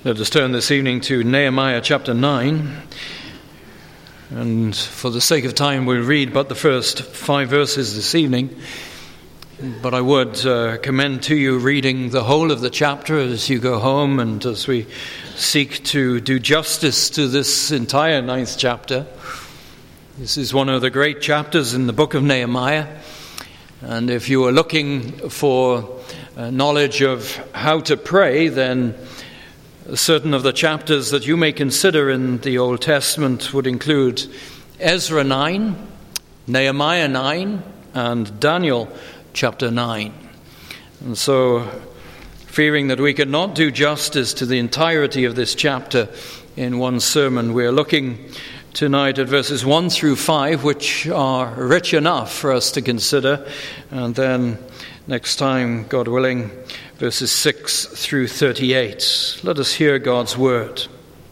Let us turn this evening to Nehemiah chapter 9. And for the sake of time, we'll read but the first 5 verses this evening. But I would commend to you reading the whole of the chapter as you go home and as we seek to do justice to this entire 9th chapter. This is one of the great chapters in the book of Nehemiah. And if you are looking for knowledge of how to pray, then certain of the chapters that you may consider in the Old Testament would include Ezra 9, Nehemiah 9, and Daniel chapter 9. And so, fearing that we cannot do justice to the entirety of this chapter in one sermon, we are looking tonight at verses 1 through 5, which are rich enough for us to consider, and then next time, God willing, verses 6 through 38. Let us hear God's word.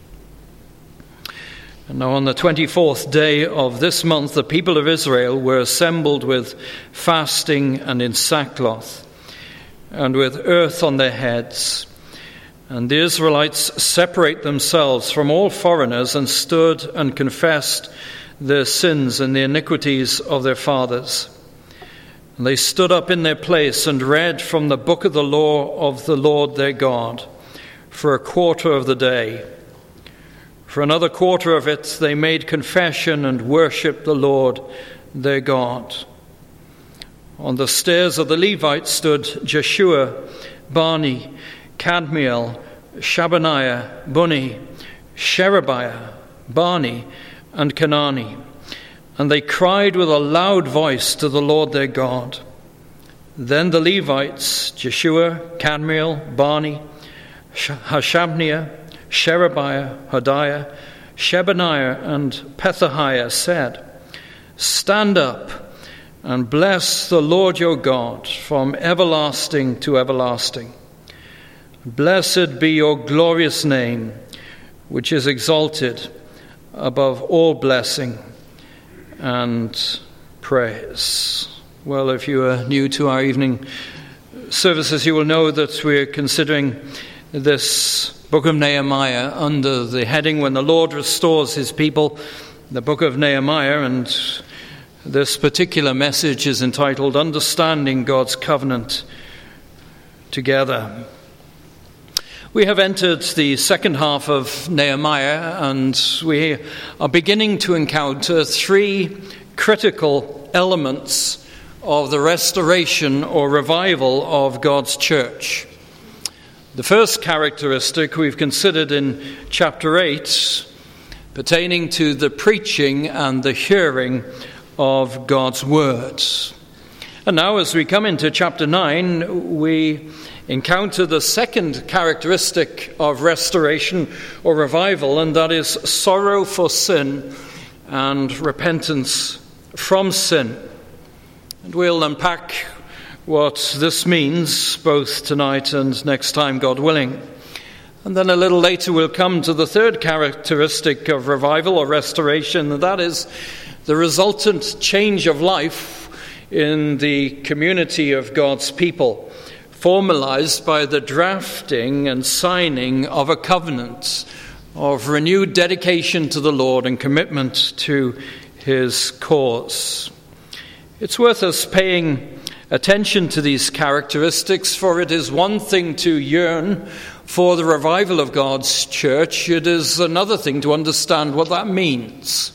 And now on the 24th day of this month, the people of Israel were assembled with fasting and in sackcloth, and with earth on their heads. And the Israelites separate themselves from all foreigners and stood and confessed their sins and the iniquities of their fathers. And they stood up in their place and read from the book of the law of the Lord their God for a quarter of the day. For another quarter of it they made confession and worshipped the Lord their God. On the stairs of the Levites stood Jeshua, Bani, Kadmiel, Shabaniah, Bunni, Sherebiah, Bani, and Kenani. And they cried with a loud voice to the Lord their God. Then the Levites, Jeshua, Kadmiel, Bani, Hashabniah, Sherebiah, Hodiah, Shebaniah, and Pethahiah said, "Stand up and bless the Lord your God from everlasting to everlasting. Blessed be your glorious name, which is exalted above all blessing and praise." Well, if you are new to our evening services, you will know that we're considering this book of Nehemiah under the heading "When the Lord Restores His People," the book of Nehemiah, and this particular message is entitled "Understanding God's Covenant Together." We have entered the second half of Nehemiah, and we are beginning to encounter 3 critical elements of the restoration or revival of God's church. The first characteristic we've considered in chapter 8, pertaining to the preaching and the hearing of God's word. And now as we come into chapter 9, we encounter the second characteristic of restoration or revival, and that is sorrow for sin and repentance from sin. And we'll unpack what this means both tonight and next time, God willing. And then a little later we'll come to the third characteristic of revival or restoration, and that is the resultant change of life in the community of God's people, formalized by the drafting and signing of a covenant of renewed dedication to the Lord and commitment to His cause. It's worth us paying attention to these characteristics, for it is one thing to yearn for the revival of God's church. It is another thing to understand what that means.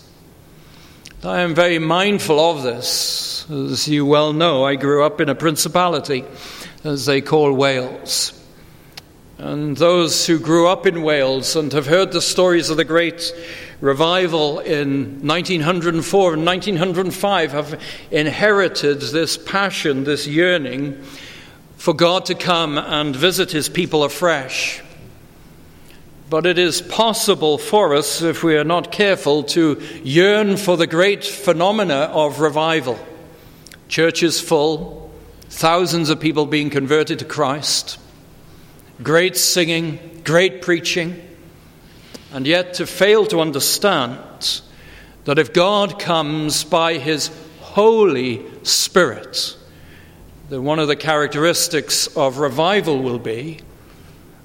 I am very mindful of this. As you well know, I grew up in a principality, as they call Wales. And those who grew up in Wales and have heard the stories of the great revival in 1904 and 1905 have inherited this passion, this yearning for God to come and visit His people afresh. But it is possible for us, if we are not careful, to yearn for the great phenomena of revival. Churches full, thousands of people being converted to Christ, great singing, great preaching, and yet to fail to understand that if God comes by His Holy Spirit, then one of the characteristics of revival will be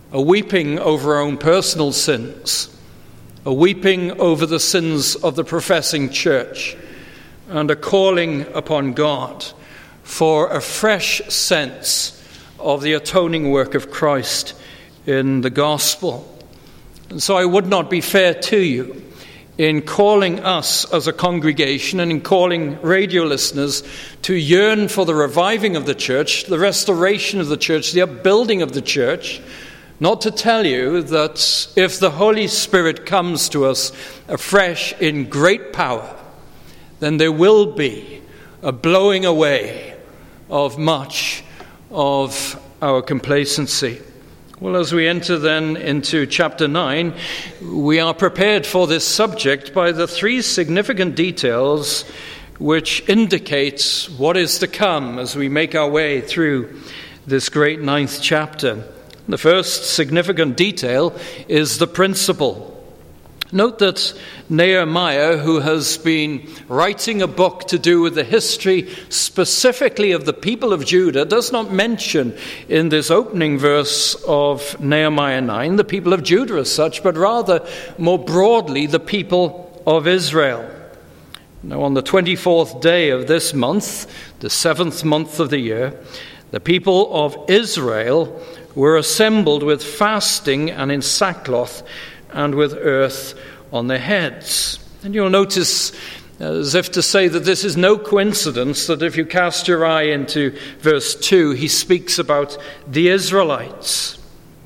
a weeping over our own personal sins, a weeping over the sins of the professing church, and a calling upon God for a fresh sense of the atoning work of Christ in the gospel. And so I would not be fair to you in calling us as a congregation and in calling radio listeners to yearn for the reviving of the church, the restoration of the church, the upbuilding of the church, not to tell you that if the Holy Spirit comes to us afresh in great power, then there will be a blowing away of much of our complacency. Well, as we enter then into chapter 9, we are prepared for this subject by the three significant details which indicate what is to come as we make our way through this great 9th chapter. The first significant detail is the principle. Note that Nehemiah, who has been writing a book to do with the history specifically of the people of Judah, does not mention in this opening verse of Nehemiah 9 the people of Judah as such, but rather more broadly the people of Israel. Now, on the 24th day of this month, the 7th month of the year, the people of Israel were assembled with fasting and in sackcloth and with earth on their heads. And you'll notice, as if to say that this is no coincidence, that if you cast your eye into verse 2, he speaks about the Israelites.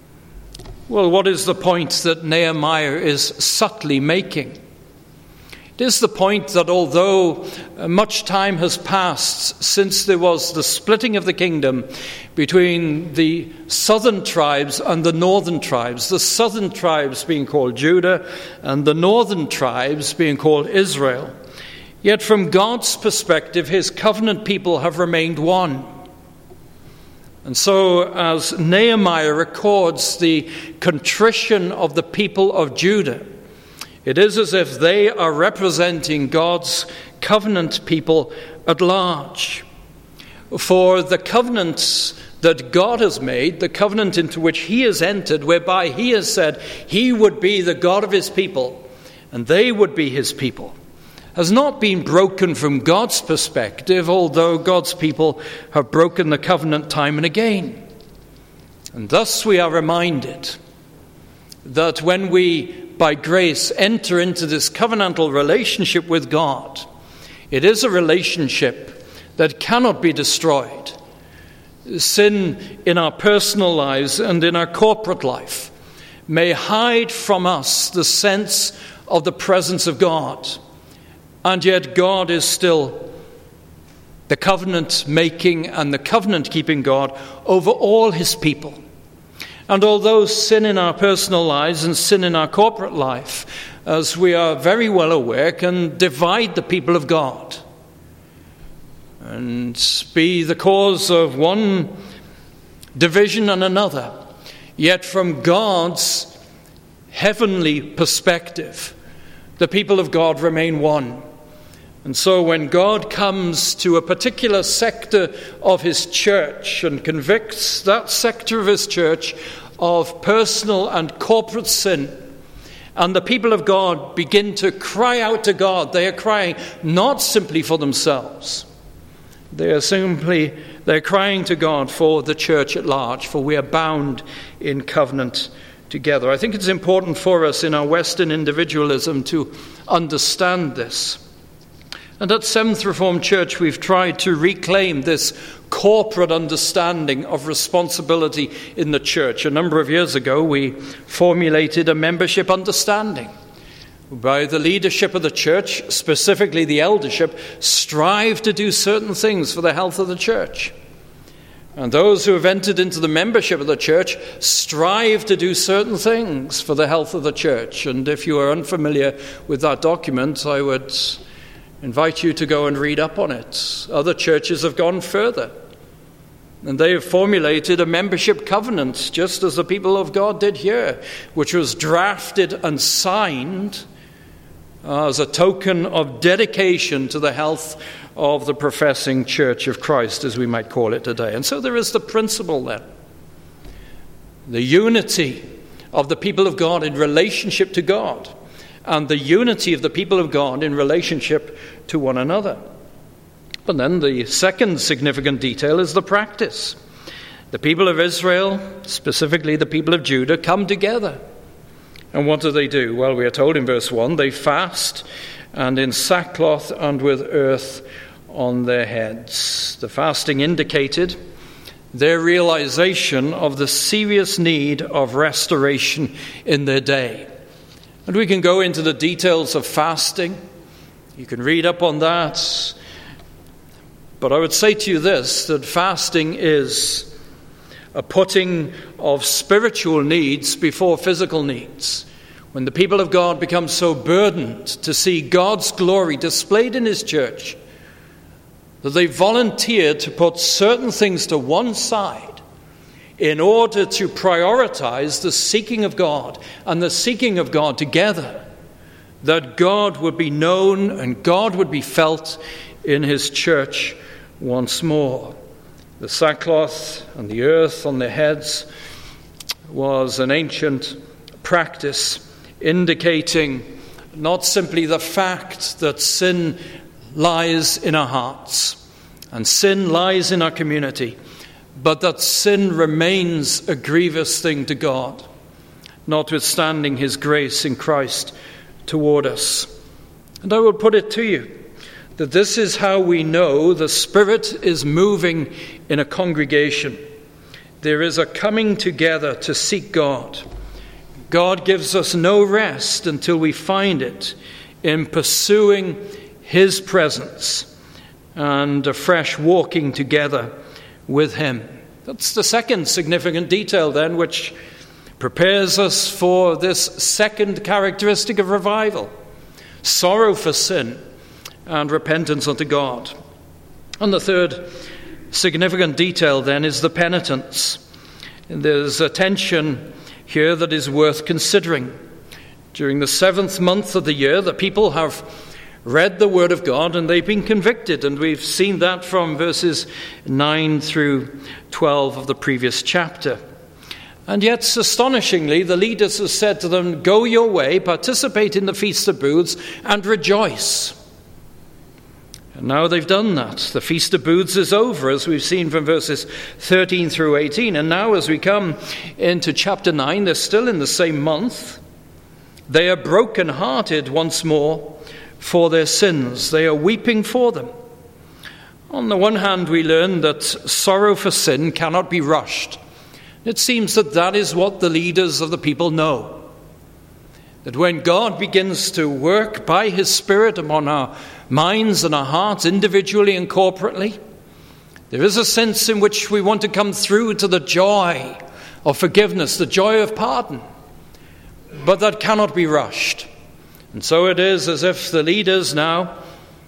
Well, what is the point that Nehemiah is subtly making? It is the point that although much time has passed since there was the splitting of the kingdom between the southern tribes and the northern tribes, the southern tribes being called Judah and the northern tribes being called Israel, yet from God's perspective, his covenant people have remained one. And so as Nehemiah records the contrition of the people of Judah, it is as if they are representing God's covenant people at large. For the covenants that God has made, the covenant into which he has entered, whereby he has said he would be the God of his people and they would be his people, has not been broken from God's perspective, although God's people have broken the covenant time and again. And thus we are reminded that when we by grace enter into this covenantal relationship with God, it is a relationship that cannot be destroyed. Sin in our personal lives and in our corporate life may hide from us the sense of the presence of God, and yet God is still the covenant-making and the covenant-keeping God over all his people. And although sin in our personal lives and sin in our corporate life, as we are very well aware, can divide the people of God and be the cause of one division and another, yet from God's heavenly perspective, the people of God remain one. And so when God comes to a particular sector of his church and convicts that sector of his church of personal and corporate sin, and the people of God begin to cry out to God, they are crying not simply for themselves. They're crying to God for the church at large, for we are bound in covenant together. I think it's important for us in our Western individualism to understand this. And at Seventh Reformed Church, we've tried to reclaim this corporate understanding of responsibility in the church. A number of years ago, we formulated a membership understanding. By the leadership of the church, specifically the eldership, strive to do certain things for the health of the church. And those who have entered into the membership of the church strive to do certain things for the health of the church. And if you are unfamiliar with that document, I would invite you to go and read up on it. Other churches have gone further, and they have formulated a membership covenant, just as the people of God did here, which was drafted and signed as a token of dedication to the health of the professing Church of Christ, as we might call it today. And so there is the principle then. the unity of the people of God in relationship to God, and the unity of the people of God in relationship to one another. But then the second significant detail is the practice. The people of Israel, specifically the people of Judah, come together. And what do? Well, we are told in verse 1, they fast, and in sackcloth and with earth on their heads. The fasting indicated their realization of the serious need of restoration in their day. And we can go into the details of fasting. You can read up on that. But I would say to you this, that fasting is a putting of spiritual needs before physical needs. When the people of God become so burdened to see God's glory displayed in his church, that they volunteer to put certain things to one side in order to prioritize the seeking of God and the seeking of God together, that God would be known and God would be felt in his church once more. The sackcloth and the earth on their heads was an ancient practice indicating not simply the fact that sin lies in our hearts and sin lies in our community, but that sin remains a grievous thing to God, notwithstanding his grace in Christ toward us. And I will put it to you that this is how we know the Spirit is moving in a congregation. There is a coming together to seek God. God gives us no rest until we find it in pursuing his presence and a fresh walking together with him. That's the second significant detail then, which prepares us for this second characteristic of revival: sorrow for sin and repentance unto God. And the third significant detail then is the penitence. There's a tension here that is worth considering. During the 7th month of the year, the people have read the word of God and they've been convicted, and we've seen that from verses 9 through 12 of the previous chapter. And yet, astonishingly, the leaders have said to them, go your way, participate in the Feast of Booths, and rejoice. And now they've done that. The Feast of Booths is over, as we've seen from verses 13 through 18. And now as we come into chapter 9, they're still in the same month. They are broken-hearted once more for their sins. They are weeping for them. On the one hand, we learn that sorrow for sin cannot be rushed. It seems that that is what the leaders of the people know. That when God begins to work by his Spirit upon our minds and our hearts, individually and corporately, there is a sense in which we want to come through to the joy of forgiveness, the joy of pardon. But that cannot be rushed. And so it is as if the leaders now,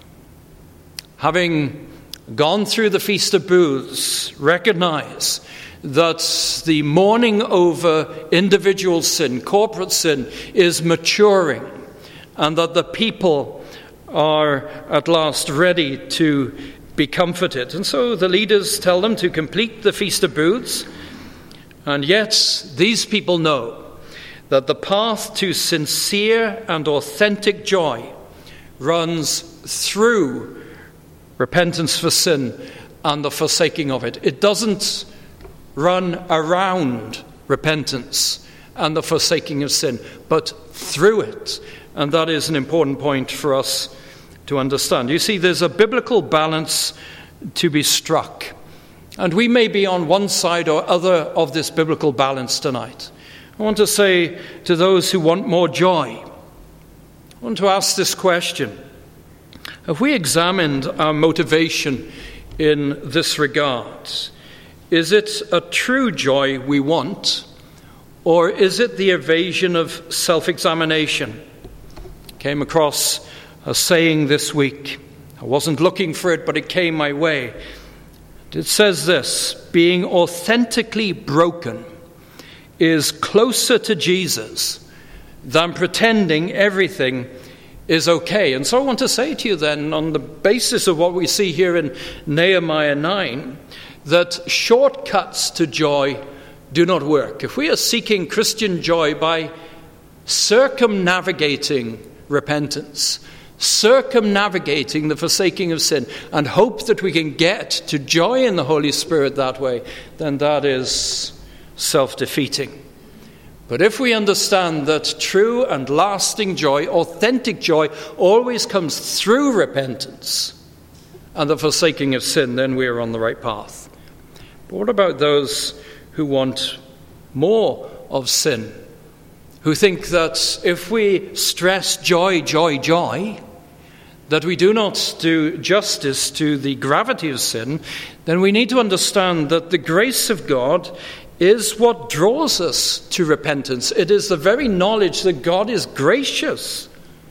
having gone through the Feast of Booths, recognize that the mourning over individual sin, corporate sin, is maturing, and that the people are at last ready to be comforted. And so the leaders tell them to complete the Feast of Booths, and yet these people know that the path to sincere and authentic joy runs through repentance for sin and the forsaking of it. It doesn't run around repentance and the forsaking of sin, but through it. And that is an important point for us to understand. You see, there's a biblical balance to be struck. And we may be on one side or other of this biblical balance tonight. I want to say to those who want more joy, I want to ask this question. Have we examined our motivation in this regard? Is it a true joy we want, or is it the evasion of self-examination? Came across a saying this week. I wasn't looking for it, but it came my way. It says this: being authentically broken is closer to Jesus than pretending everything is okay. And so I want to say to you then, on the basis of what we see here in Nehemiah 9, that shortcuts to joy do not work, if we are seeking Christian joy by circumnavigating repentance, circumnavigating the forsaking of sin, and hope that we can get to joy in the Holy Spirit that way, then that is self-defeating. But if we understand that true and lasting joy, authentic joy, always comes through repentance and the forsaking of sin, then we are on the right path. But what about those who want more of sin, who think that if we stress joy, joy, joy, that we do not do justice to the gravity of sin? Then we need to understand that the grace of God is what draws us to repentance. It is the very knowledge that God is gracious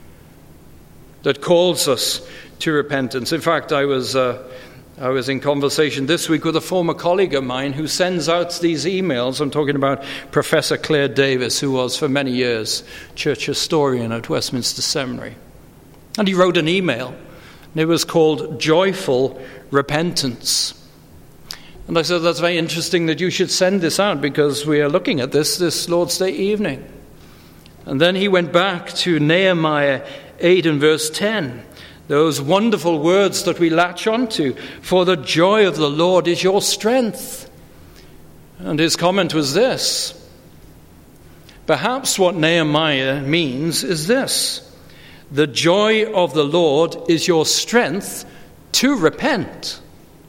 that calls us to repentance. In fact, I was in conversation this week with a former colleague of mine who sends out these emails. I'm talking about Professor Claire Davis, who was for many years church historian at Westminster Seminary. And he wrote an email, and it was called Joyful Repentance. And I said, that's very interesting that you should send this out, because we are looking at this Lord's Day evening. And then he went back to Nehemiah 8 and verse 10, those wonderful words that we latch onto, for the joy of the Lord is your strength. And his comment was this: perhaps what Nehemiah means is this: the joy of the Lord is your strength to repent.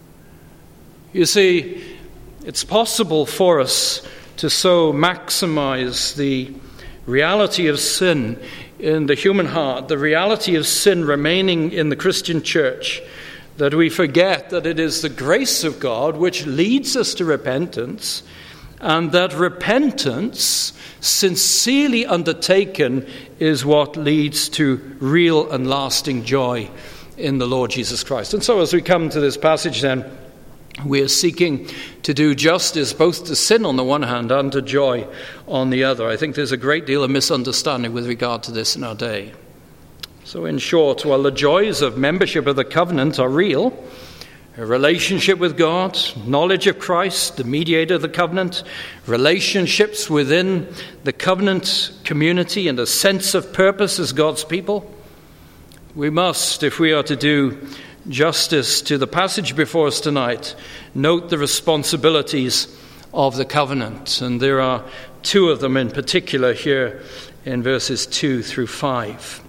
You see, it's possible for us to so maximize the reality of sin in the human heart, the reality of sin remaining in the Christian church, that we forget that it is the grace of God which leads us to repentance, and that repentance, sincerely undertaken, is what leads to real and lasting joy in the Lord Jesus Christ. And so as we come to this passage then, we are seeking to do justice both to sin on the one hand and to joy on the other. I think there's a great deal of misunderstanding with regard to this in our day. So in short, while the joys of membership of the covenant are real, a relationship with God, knowledge of Christ, the mediator of the covenant, relationships within the covenant community, and a sense of purpose as God's people, we must, if we are to do justice to the passage before us tonight, note the responsibilities of the covenant. And there are two of them in particular here in verses 2 through 5.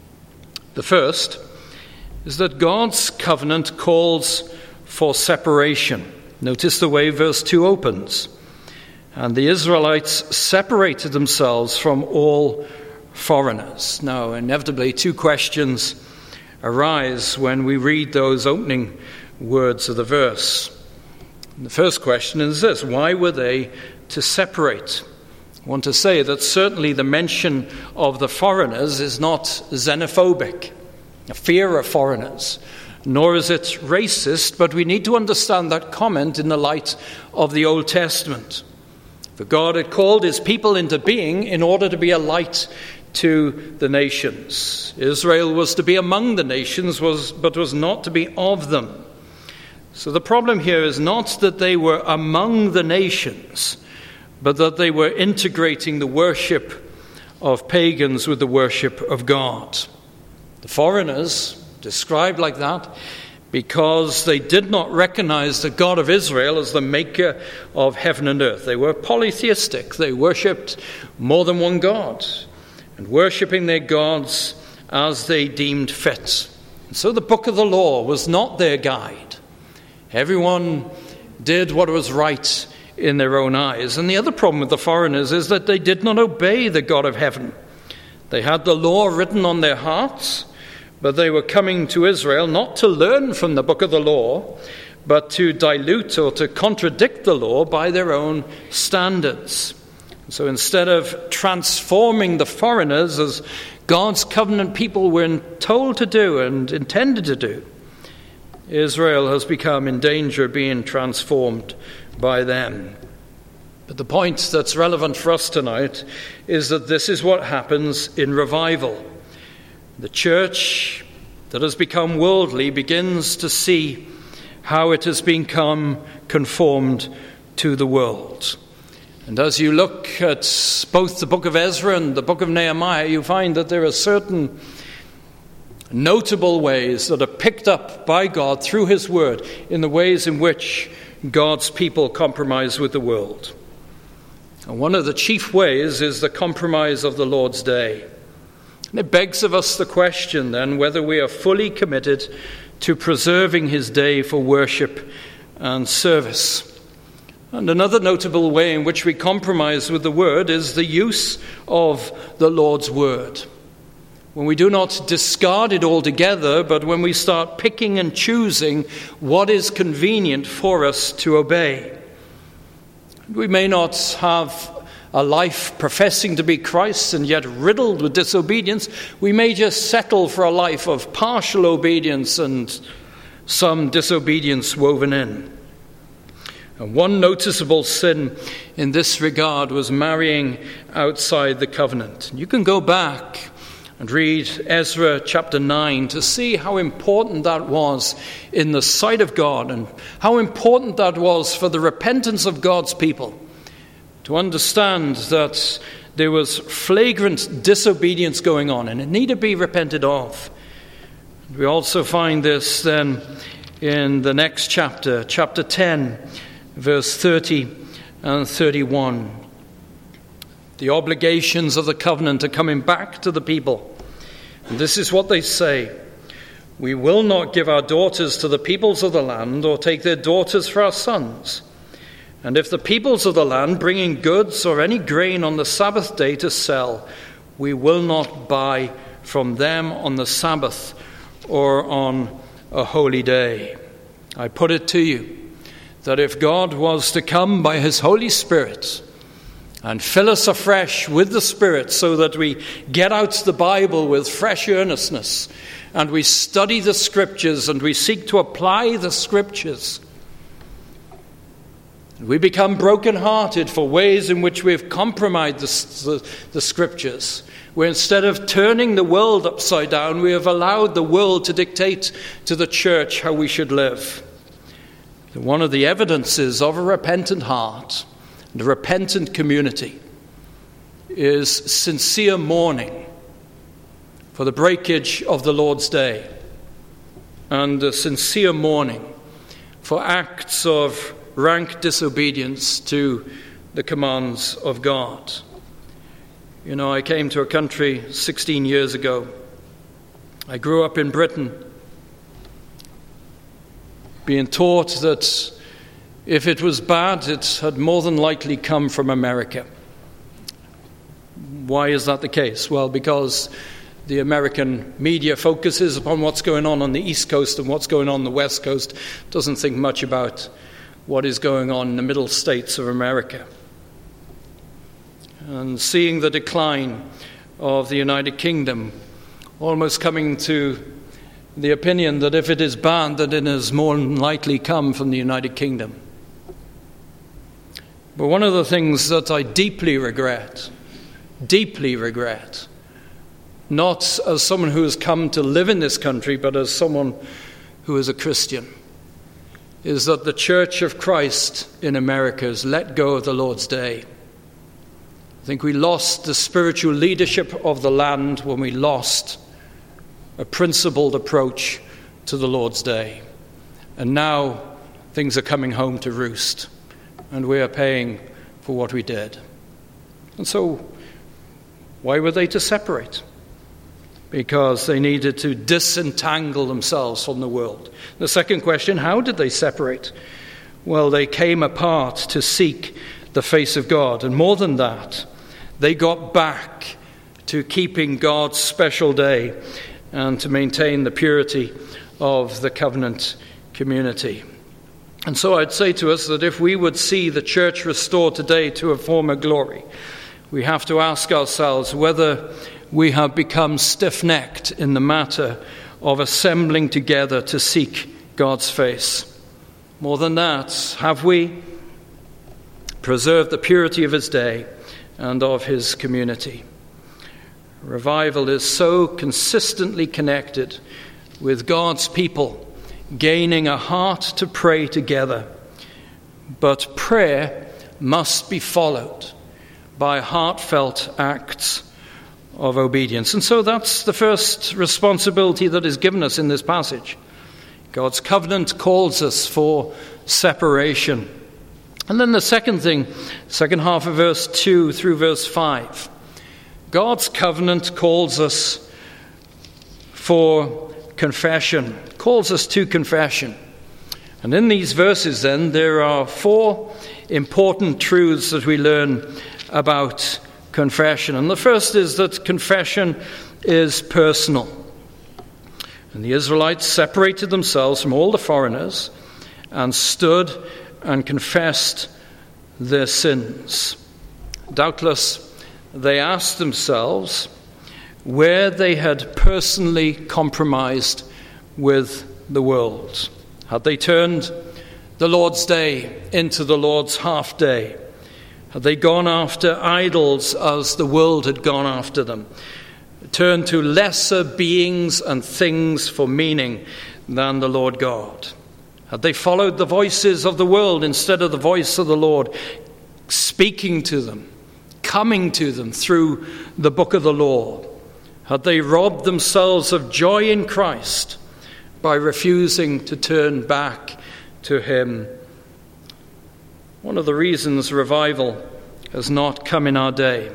The first is that God's covenant calls for separation. Notice the way verse 2 opens. And the Israelites separated themselves from all foreigners. Now, inevitably, two questions arise when we read those opening words of the verse. And the first question is this: why were they to separate? I want to say that certainly the mention of the foreigners is not xenophobic, a fear of foreigners, nor is it racist, but we need to understand that comment in the light of the Old Testament. For God had called his people into being in order to be a light to the nations. Israel was to be among the nations, but was not to be of them. So the problem here is not that they were among the nations, but that they were integrating the worship of pagans with the worship of God. The foreigners, described like that, because they did not recognize the God of Israel as the maker of heaven and earth. They were polytheistic. They worshipped more than one God, and worshipping their gods as they deemed fit. And so the book of the law was not their guide. Everyone did what was right in their own eyes. And the other problem with the foreigners is that they did not obey the God of heaven. They had the law written on their hearts, but they were coming to Israel not to learn from the book of the law, but to dilute or to contradict the law by their own standards. So instead of transforming the foreigners as God's covenant people were told to do and intended to do, Israel has become in danger of being transformed by them. But the point that's relevant for us tonight is that this is what happens in revival. The church that has become worldly begins to see how it has become conformed to the world. And as you look at both the book of Ezra and the book of Nehemiah, you find that there are certain notable ways that are picked up by God through his word in the ways in which God's people compromise with the world. And one of the chief ways is the compromise of the Lord's Day. And it begs of us the question then whether we are fully committed to preserving his day for worship and service. And another notable way in which we compromise with the word is the use of the Lord's word. When we do not discard it altogether, but when we start picking and choosing what is convenient for us to obey. We may not have a life professing to be Christ's and yet riddled with disobedience. We may just settle for a life of partial obedience and some disobedience woven in. And one noticeable sin in this regard was marrying outside the covenant. You can go back and read Ezra chapter 9 to see how important that was in the sight of God and how important that was for the repentance of God's people. To understand that there was flagrant disobedience going on and it needed to be repented of. We also find this then in the next chapter, chapter 10, verse 30 and 31. The obligations of the covenant are coming back to the people. And this is what they say: we will not give our daughters to the peoples of the land or take their daughters for our sons. And if the peoples of the land bring in goods or any grain on the Sabbath day to sell, we will not buy from them on the Sabbath or on a holy day. I put it to you that if God was to come by his Holy Spirit and fill us afresh with the Spirit so that we get out the Bible with fresh earnestness and we study the Scriptures and we seek to apply the Scriptures, we become broken-hearted for ways in which we've compromised the Scriptures, where instead of turning the world upside down, we have allowed the world to dictate to the church how we should live. One of the evidences of a repentant heart and a repentant community is sincere mourning for the breakage of the Lord's Day and a sincere mourning for acts of rank disobedience to the commands of God. You know, I came to a country 16 years ago. I grew up in Britain, being taught that if it was bad, it had more than likely come from America. Why is that the case? Well, because the American media focuses upon what's going on the East Coast and what's going on the West Coast, doesn't think much about what is going on in the middle states of America. And seeing the decline of the United Kingdom, almost coming to the opinion that if it is bad, that it has more than likely come from the United Kingdom. But one of the things that I deeply regret, not as someone who has come to live in this country, but as someone who is a Christian, is that the Church of Christ in America has let go of the Lord's Day. I think we lost the spiritual leadership of the land when we lost a principled approach to the Lord's Day. And now things are coming home to roost, and we are paying for what we did. And so, why were they to separate? Because they needed to disentangle themselves from the world. The second question, how did they separate? Well, they came apart to seek the face of God. And more than that, they got back to keeping God's special day and to maintain the purity of the covenant community. And so I'd say to us that if we would see the church restored today to a former glory, we have to ask ourselves whether we have become stiff-necked in the matter of assembling together to seek God's face. More than that, have we preserved the purity of his day and of his community? Revival is so consistently connected with God's people gaining a heart to pray together. But prayer must be followed by heartfelt acts of obedience. And so that's the first responsibility that is given us in this passage. God's covenant calls us for separation. And then the second thing, second half of verse 2 through verse 5. God's covenant calls us for confession, calls us to confession. And in these verses then, there are 4 important truths that we learn about confession. And the first is that confession is personal. And the Israelites separated themselves from all the foreigners and stood and confessed their sins. Doubtless, they asked themselves where they had personally compromised with the world. Had they turned the Lord's day into the Lord's half day? Had they gone after idols as the world had gone after them? Turned to lesser beings and things for meaning than the Lord God? Had they followed the voices of the world instead of the voice of the Lord, speaking to them, coming to them through the book of the law? Had they robbed themselves of joy in Christ by refusing to turn back to him? One of the reasons revival has not come in our day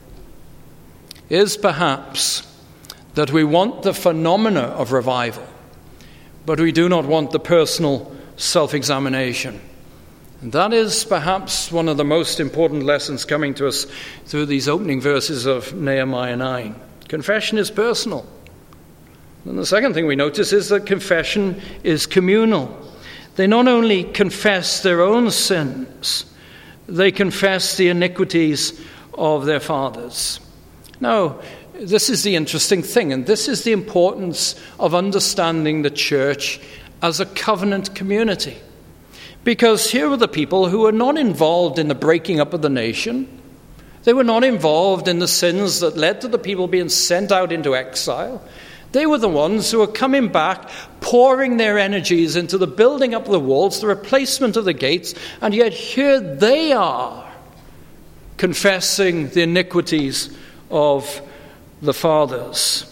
is perhaps that we want the phenomena of revival, but we do not want the personal self-examination. And that is perhaps one of the most important lessons coming to us through these opening verses of Nehemiah 9. Confession is personal. And the second thing we notice is that confession is communal. They not only confess their own sins, they confess the iniquities of their fathers. Now, this is the interesting thing, and this is the importance of understanding the church as a covenant community. Because here were the people who were not involved in the breaking up of the nation. They were not involved in the sins that led to the people being sent out into exile. They were the ones who were coming back, pouring their energies into the building up of the walls, the replacement of the gates, and yet here they are confessing the iniquities of the fathers.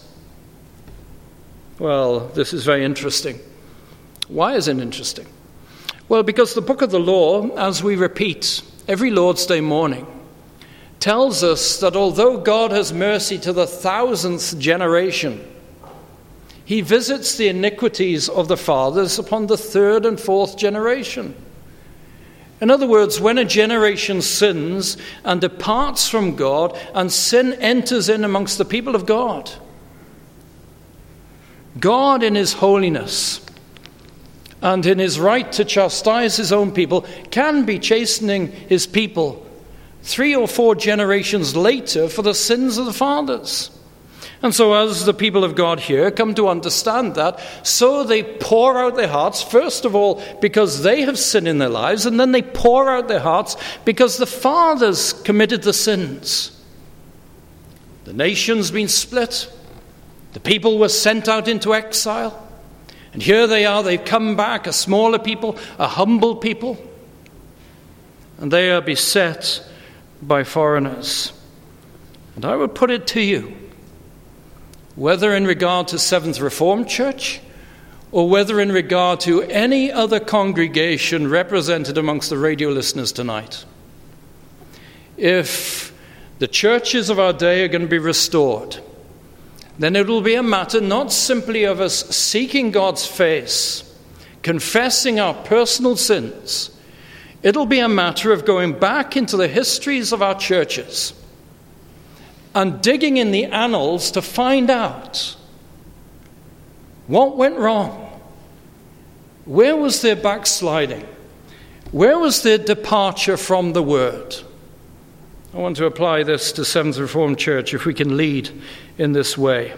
Well, this is very interesting. Why is it interesting? Well, because the book of the law, as we repeat every Lord's Day morning, tells us that although God has mercy to the 1000th generation, he visits the iniquities of the fathers upon the 3rd and 4th generation. In other words, when a generation sins and departs from God and sin enters in amongst the people of God, God in his holiness and in his right to chastise his own people can be chastening his people 3 or 4 generations later for the sins of the fathers. And so as the people of God here come to understand that, so they pour out their hearts, first of all, because they have sin in their lives, and then they pour out their hearts because the fathers committed the sins. The nation's been split. The people were sent out into exile. And here they are, they've come back, a smaller people, a humble people. And they are beset by foreigners. And I would put it to you, whether in regard to Seventh Reformed Church or whether in regard to any other congregation represented amongst the radio listeners tonight, if the churches of our day are going to be restored, then it will be a matter not simply of us seeking God's face, confessing our personal sins. It'll be a matter of going back into the histories of our churches and digging in the annals to find out what went wrong. Where was their backsliding? Where was their departure from the Word? I want to apply this to Seventh Reformed Church, if we can lead in this way.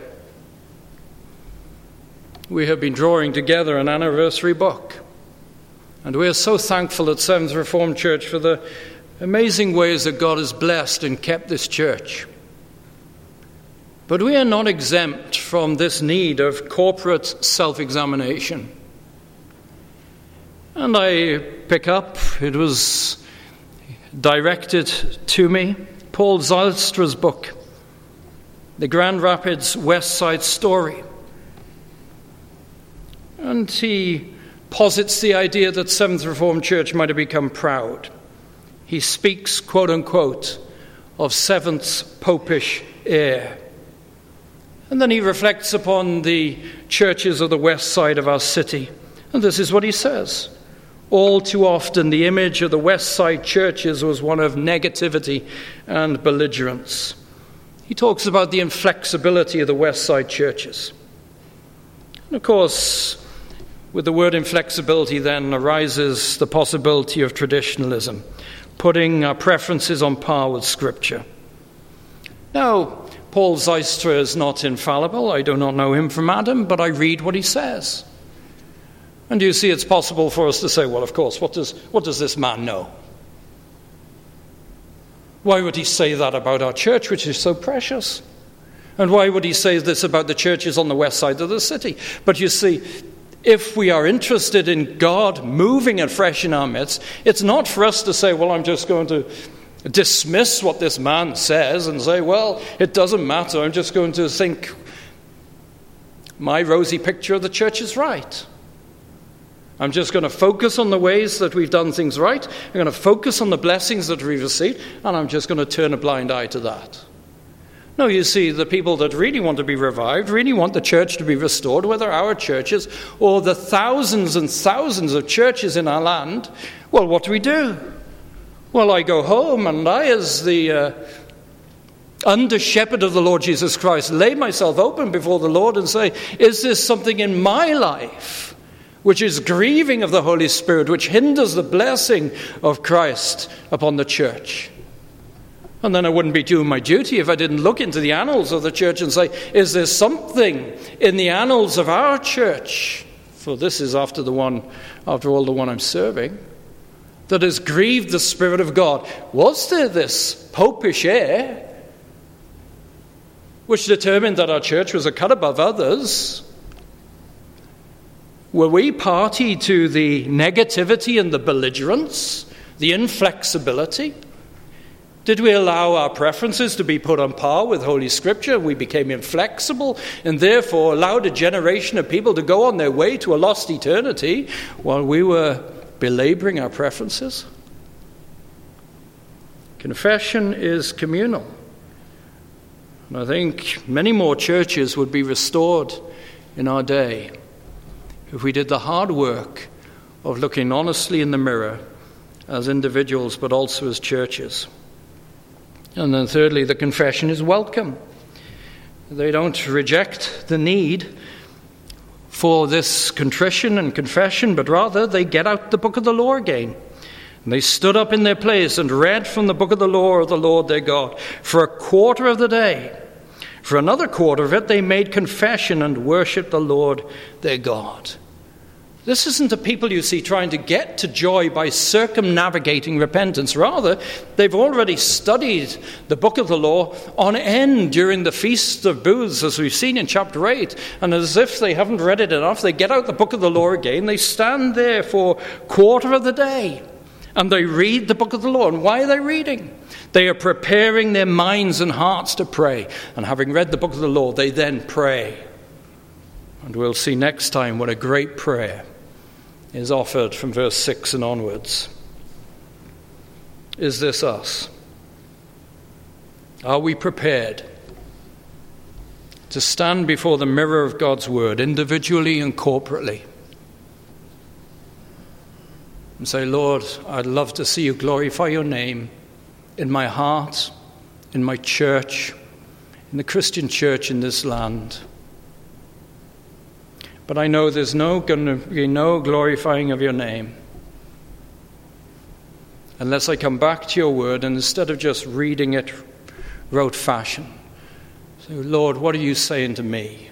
We have been drawing together an anniversary book, and we are so thankful at Seventh Reformed Church for the amazing ways that God has blessed and kept this church. But we are not exempt from this need of corporate self-examination. And I pick up, it was directed to me Paul Zylstra's book, The Grand Rapids West Side Story. And he posits the idea that Seventh Reformed Church might have become proud. He speaks, quote unquote, of Seventh's popish air. And then he reflects upon the churches of the west side of our city. And this is what he says. All too often, the image of the west side churches was one of negativity and belligerence. He talks about the inflexibility of the west side churches. And of course, with the word inflexibility then arises the possibility of traditionalism, putting our preferences on par with Scripture. Now, Paul Zylstra is not infallible. I do not know him from Adam, but I read what he says. And you see, it's possible for us to say, well, of course, what does this man know? Why would he say that about our church, which is so precious? And why would he say this about the churches on the west side of the city? But you see, if we are interested in God moving afresh in our midst, it's not for us to say, well, I'm just going to dismiss what this man says and say, well, it doesn't matter. I'm just going to think my rosy picture of the church is right. I'm just going to focus on the ways that we've done things right. I'm going to focus on the blessings that we've received, and I'm just going to turn a blind eye to that. No, you see, the people that really want to be revived, really want the church to be restored, whether our churches or the thousands and thousands of churches in our land, well, what do? Well, I go home and I, as the under-shepherd of the Lord Jesus Christ, lay myself open before the Lord and say, is this something in my life which is grieving of the Holy Spirit, which hinders the blessing of Christ upon the church? And then I wouldn't be doing my duty if I didn't look into the annals of the church and say, is there something in the annals of our church, for this is after all the one I'm serving, that has grieved the Spirit of God? Was there this popish air which determined that our church was a cut above others? Were we party to the negativity and the belligerence, the inflexibility? Did we allow our preferences to be put on par with Holy Scripture? We became inflexible and therefore allowed a generation of people to go on their way to a lost eternity while we were belaboring our preferences? Confession is communal. And I think many more churches would be restored in our day if we did the hard work of looking honestly in the mirror as individuals but also as churches. And then thirdly, the confession is welcome. They don't reject the need for this contrition and confession, but rather they get out the book of the law again. And they stood up in their place and read from the book of the law of the Lord their God for a quarter of the day. For another quarter of it, they made confession and worshiped the Lord their God. This isn't a people, you see, trying to get to joy by circumnavigating repentance. Rather, they've already studied the book of the law on end during the Feast of Booths, as we've seen in chapter 8. And as if they haven't read it enough, they get out the book of the law again. They stand there for a quarter of the day, and they read the book of the law. And why are they reading? They are preparing their minds and hearts to pray. And having read the book of the law, they then pray. And we'll see next time what a great prayer is offered from verse 6 and onwards. Is this us? Are we prepared to stand before the mirror of God's word, individually and corporately, and say, Lord, I'd love to see you glorify your name in my heart, in my church, in the Christian church in this land. But I know there's going to be no glorifying of your name unless I come back to your word and instead of just reading it rote fashion, say, Lord, what are you saying to me?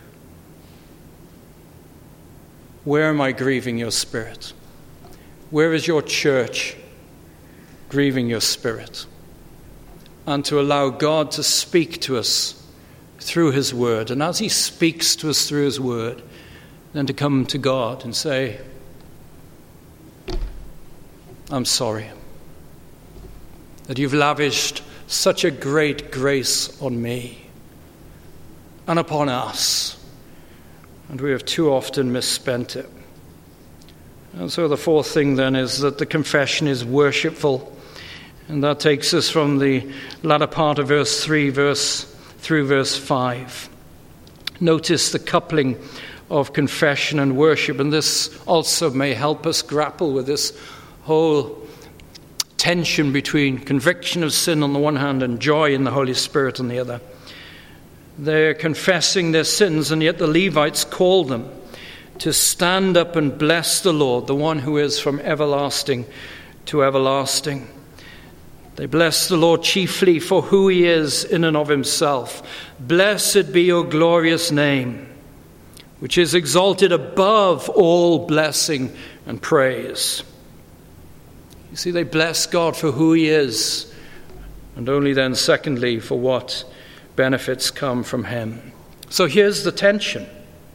Where am I grieving your Spirit? Where is your church grieving your Spirit? And to allow God to speak to us through his word. And as he speaks to us through his word, then to come to God and say, I'm sorry. that you've lavished such a great grace on me and upon us, and we have too often misspent it. And so the fourth thing then is that the confession is worshipful, and that takes us from the latter part of verse 3 through verse 5. Notice the coupling of confession and worship, and this also may help us grapple with this whole tension between conviction of sin on the one hand and joy in the Holy Spirit on the other. They're confessing their sins, and yet the Levites call them to stand up and bless the Lord, the one who is from everlasting to everlasting. They bless the Lord chiefly for who he is in and of himself. Blessed be your glorious name, which is exalted above all blessing and praise. You see, they bless God for who he is, and only then, secondly, for what benefits come from him. So here's the tension.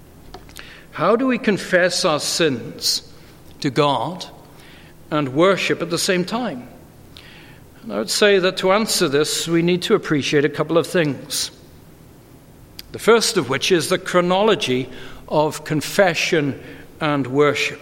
How do we confess our sins to God and worship at the same time? And I would say that to answer this, we need to appreciate a couple of things. The first of which is the chronology of confession and worship.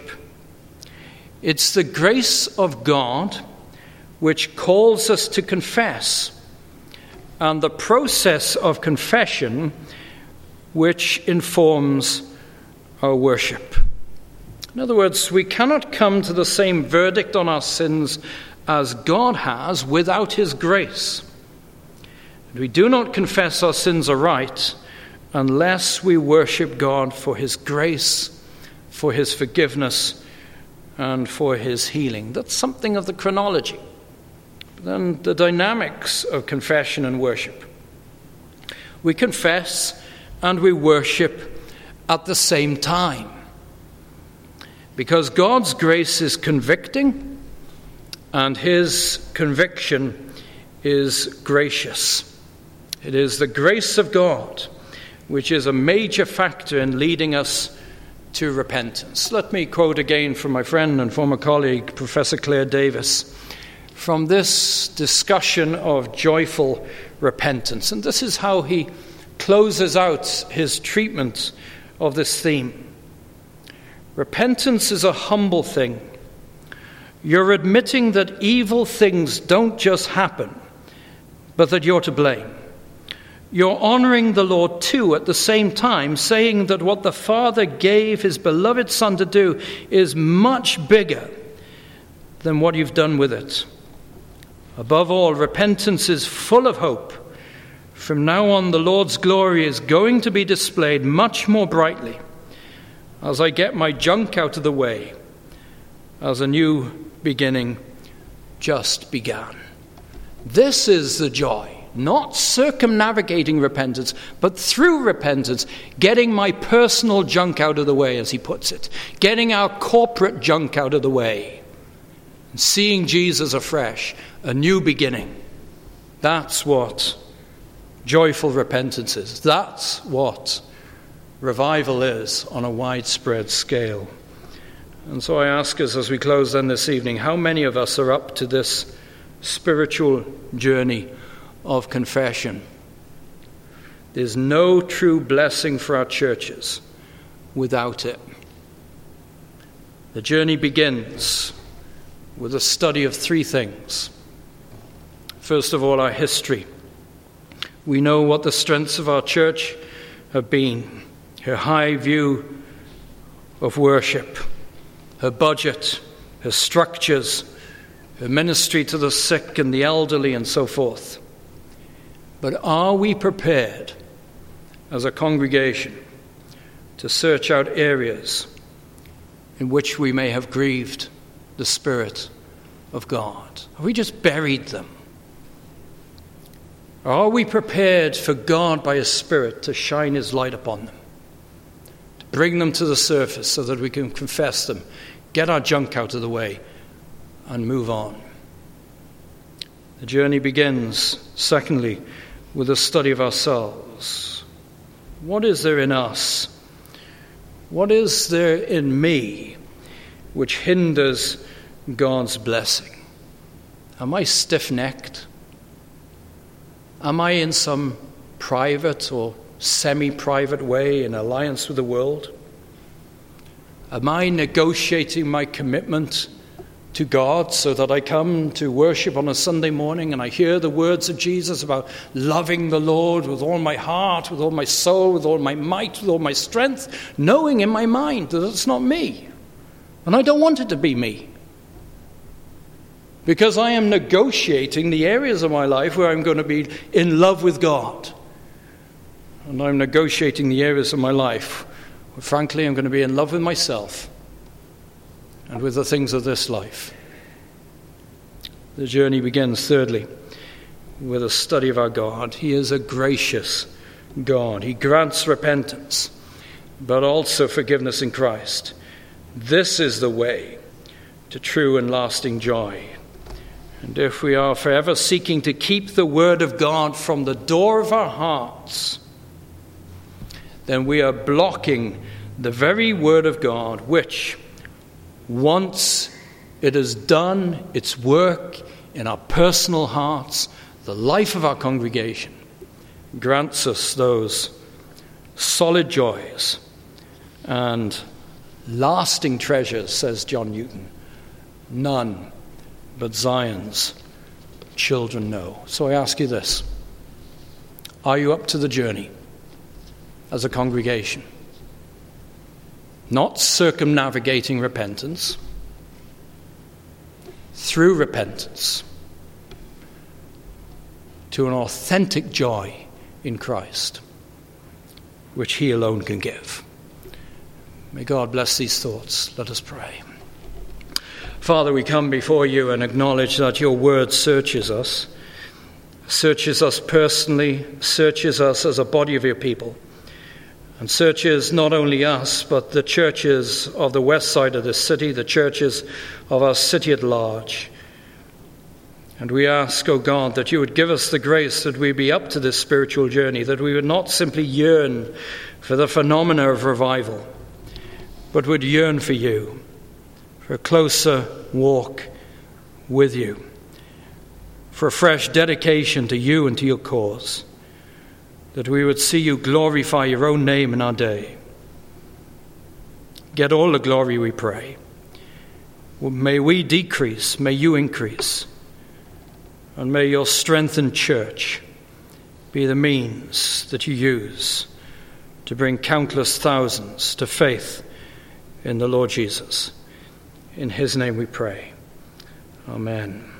It's the grace of God which calls us to confess, and the process of confession which informs our worship. In other words, we cannot come to the same verdict on our sins as God has without his grace. And we do not confess our sins aright unless we worship God for his grace, for his forgiveness, and for his healing. That's something of the chronology. Then the dynamics of confession and worship. We confess and we worship at the same time, because God's grace is convicting and his conviction is gracious. It is the grace of God which is a major factor in leading us to repentance. Let me quote again from my friend and former colleague, Professor Claire Davis, from this discussion of joyful repentance. And this is how he closes out his treatment of this theme. Repentance is a humble thing. You're admitting that evil things don't just happen, but that you're to blame. You're honoring the Lord too at the same time, saying that what the Father gave his beloved Son to do is much bigger than what you've done with it. Above all, repentance is full of hope. From now on, the Lord's glory is going to be displayed much more brightly as I get my junk out of the way, as a new beginning just began. This is the joy, not circumnavigating repentance, but through repentance, getting my personal junk out of the way, as he puts it, getting our corporate junk out of the way, and seeing Jesus afresh, a new beginning. That's what joyful repentance is. That's what revival is on a widespread scale. And so I ask us as we close then this evening, how many of us are up to this spiritual journey of confession? There's no true blessing for our churches without it. The journey begins with a study of three things. First of all, our history. We know what the strengths of our church have been. Her high view of worship, her budget, her structures, her ministry to the sick and the elderly and so forth. But are we prepared as a congregation to search out areas in which we may have grieved the Spirit of God? Have we just buried them? Or are we prepared for God by his Spirit to shine his light upon them, to bring them to the surface so that we can confess them, get our junk out of the way, and move on? The journey begins, secondly, with a study of ourselves. What is there in us? What is there in me which hinders God's blessing? Am I stiff-necked? Am I in some private or semi-private way in alliance with the world? Am I negotiating my commitment to God so that I come to worship on a Sunday morning and I hear the words of Jesus about loving the Lord with all my heart, with all my soul, with all my might, with all my strength, knowing in my mind that it's not me, and I don't want it to be me? Because I am negotiating the areas of my life where I'm going to be in love with God. And I'm negotiating the areas of my life where, frankly, I'm going to be in love with myself and with the things of this life. The journey begins, thirdly, with a study of our God. He is a gracious God. He grants repentance, but also forgiveness in Christ. This is the way to true and lasting joy. And if we are forever seeking to keep the word of God from the door of our hearts, then we are blocking the very word of God, which, once it has done its work in our personal hearts, the life of our congregation, grants us those solid joys and lasting treasures, says John Newton, none but Zion's children know. So I ask you this: are you up to the journey as a congregation? Not circumnavigating repentance, through repentance to an authentic joy in Christ, which he alone can give. May God bless these thoughts. Let us pray. Father, we come before you and acknowledge that your word searches us personally, searches us as a body of your people, and searches not only us, but the churches of the west side of this city, the churches of our city at large. And we ask, O God, that you would give us the grace that we be up to this spiritual journey, that we would not simply yearn for the phenomena of revival, but would yearn for you, for a closer walk with you, for a fresh dedication to you and to your cause, that we would see you glorify your own name in our day. Get all the glory, we pray. May we decrease, may you increase, and may your strengthened church be the means that you use to bring countless thousands to faith in the Lord Jesus. In his name we pray. Amen.